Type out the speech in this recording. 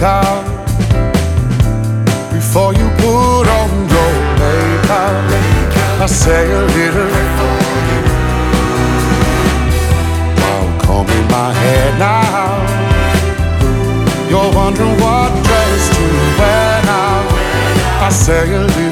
out before you put on your makeup. I say a little while combing my hair now. You're wondering what dress to wear now. I say a little